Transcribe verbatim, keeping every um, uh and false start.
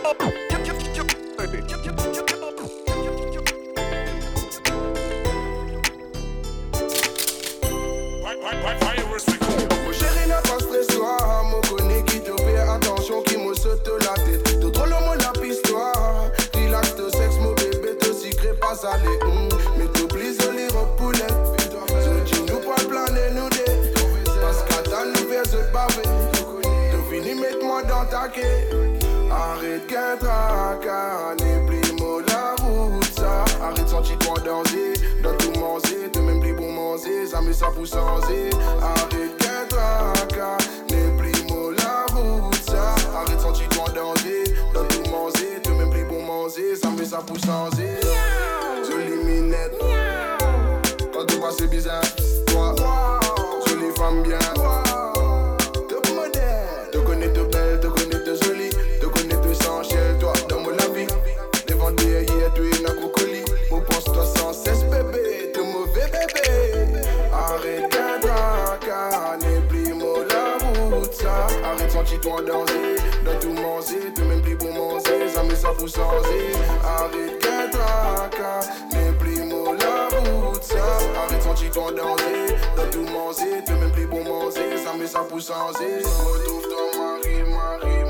Mon chéri n'a pas stress toi, mon connaît qui te fait attention, qui me saute la tête. Tout trop le monde la piste toi, relax te sexe, mon bébé te sucré pas salé. Mm. Mais t'oublies de lire au poulet. Ce qui nous pas planer nous deux, parce qu'attends nous faire se baver. Tu finis mettre-moi dans ta quai. Arrête qu'un tracas, n'est plus mot la route ça. Arrête sentis-toi danser, dans tout manger, t'es même plus bon manger, ça met ça pour changer. Arrête qu'un tracas, n'est plus mot la route ça. Arrête sentis-toi danser, dans tout manger, t'es même plus bon manger, ça met ça pour changer. Jolie minette, quand tu passes c'est bizarre, toi, jolie femme bien. Te modèle, te connais te belle, te connais te jolie. Toi, dans mon avis, devant derrière, tu es un crocoli. Mon pense-toi sans cesse, bébé, tu mauvais bébé. Arrête qu'un tracas, n'est plus mot la route, ça. Arrête, sentis-toi danser, dans tout manger, tu même plus bon manger, ça met ça pour changer. Arrête qu'un tracas, n'est plus mot la route, ça. Arrête, sentis-toi danser, dans tout manger, tu même plus bon manger, ça met ça pour changer. Retrouve ton mari, mari,